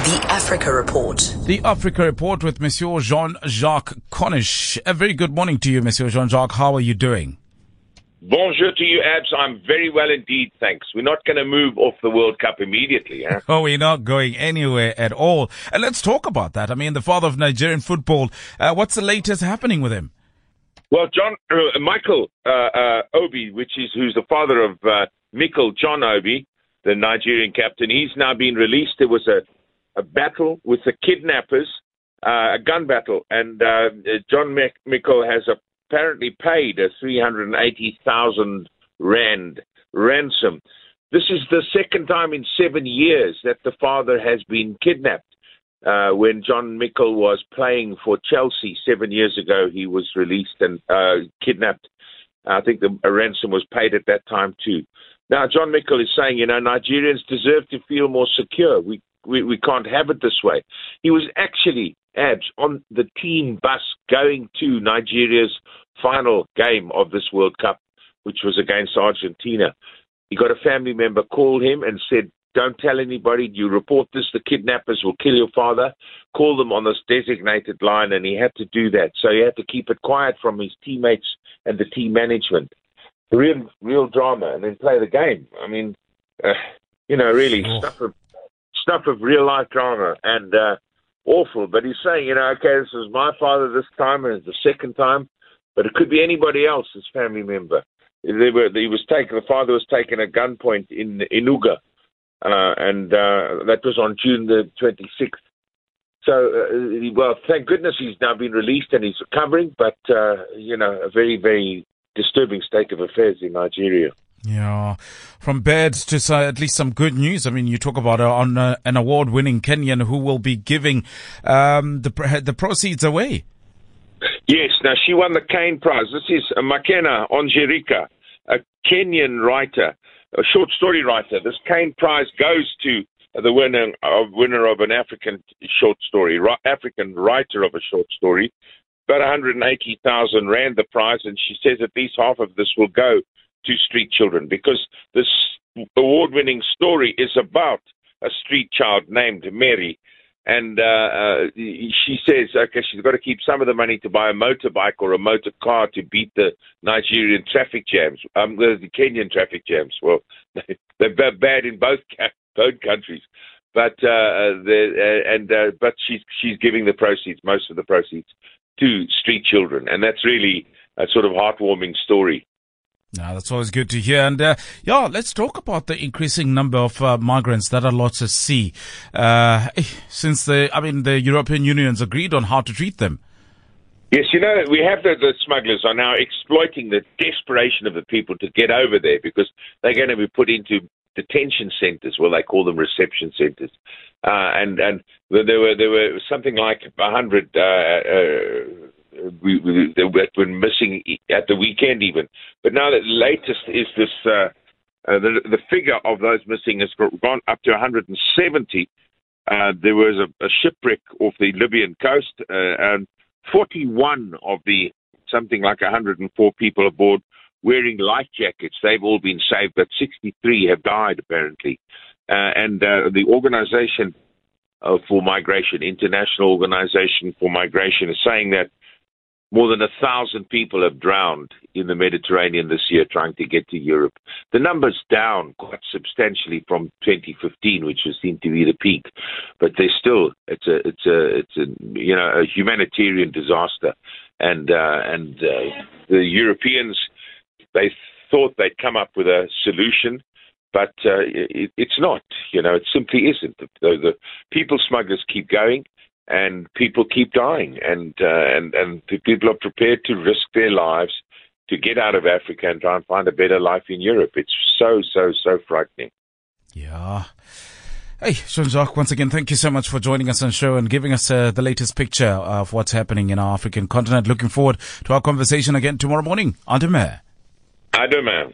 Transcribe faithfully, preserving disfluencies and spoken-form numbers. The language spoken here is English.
The Africa Report. The Africa Report with Monsieur Jean-Jacques Cornish. A very good morning to you, Monsieur Jean-Jacques. How are you doing? Bonjour to you, Abs. I'm very well indeed, thanks. We're not going to move off the World Cup immediately, huh? Oh, we're not going anywhere at all. And let's talk about that. I mean, the father of Nigerian football, uh, what's the latest happening with him? Well, John, uh, Michael uh, uh, Obi, which is who's the father of uh, Mikel John Obi, the Nigerian captain, he's now been released. There was a, a battle with the kidnappers, uh, a gun battle, and uh, John Mikel has apparently paid a three hundred eighty thousand rand ransom. This is the second time in seven years that the father has been kidnapped. Uh, when John Mikel was playing for Chelsea seven years ago, he was released and uh, kidnapped. I think the a ransom was paid at that time too. Now, John Mikel is saying, you know, Nigerians deserve to feel more secure. We, we we can't have it this way. He was actually, Abs, on the team bus going to Nigeria's final game of this World Cup, which was against Argentina. He got a family member, called him and said, don't tell anybody. You report this, the kidnappers will kill your father. Call them on this designated line, and he had to do that. So he had to keep it quiet from his teammates and the team management. Real, real drama, and then play the game. I mean, uh, you know, really oh. stuff of stuff of real life drama and uh, awful. But he's saying, you know, okay, this was my father this time, and it's the second time, but it could be anybody else, his family member. They were, he was taken. The father was taken at gunpoint in Enugu. Uh, and uh, that was on June the twenty-sixth. So, uh, well, thank goodness he's now been released and he's recovering, but, uh, you know, a very, very disturbing state of affairs in Nigeria. Yeah, from bad to uh, at least some good news. I mean, you talk about uh, on uh, an award-winning Kenyan who will be giving um, the the proceeds away. Yes, now she won the Kane Prize. This is Makena Onjerika, a Kenyan writer, a short story writer. This Kane Prize goes to the winner of, winner of an African short story, African writer of a short story. About one hundred eighty thousand rand the prize, and she says at least half of this will go to street children because this award-winning story is about a street child named Mary. And uh, uh, she says, okay, she's got to keep some of the money to buy a motorbike or a motor car to beat the Nigerian traffic jams, um, the, the Kenyan traffic jams. Well, they're bad in both both countries, but uh, uh, and uh, but she's she's giving the proceeds, most of the proceeds, to street children, and that's really a sort of heartwarming story. No, that's always good to hear. And, uh, yeah, let's talk about the increasing number of uh, migrants that are lost at sea. Uh, since the, I mean, the European Union's agreed on how to treat them. Yes, you know, we have the, the smugglers are now exploiting the desperation of the people to get over there because they're going to be put into detention centres. Well, they call them reception centres. Uh, and, and there were, there were something like a hundred, uh, uh, We, we, they were missing at the weekend even. But now the latest is this, uh, uh, the, the figure of those missing has gone up to one hundred seventy. Uh, there was a, a shipwreck off the Libyan coast, uh, and forty-one of the something like one hundred four people aboard wearing life jackets. They've all been saved, but sixty-three have died apparently. Uh, and uh, the organization uh, for migration, International Organization for Migration, is saying that more than a thousand people have drowned in the Mediterranean this year trying to get to Europe. The number's down quite substantially from twenty fifteen, which was seemed to be the peak, but there's still it's a it's a it's a you know a humanitarian disaster, and uh, and uh, the Europeans, they thought they'd come up with a solution, but uh, it, it's not. You know, it simply isn't. The, the people smugglers keep going. And people keep dying, and uh, and and the people are prepared to risk their lives to get out of Africa and try and find a better life in Europe. It's so, so, so frightening. Yeah. Hey, Jean-Jacques, once again, thank you so much for joining us on the show and giving us uh, the latest picture of what's happening in our African continent. Looking forward to our conversation again tomorrow morning. Ademir. Ademir.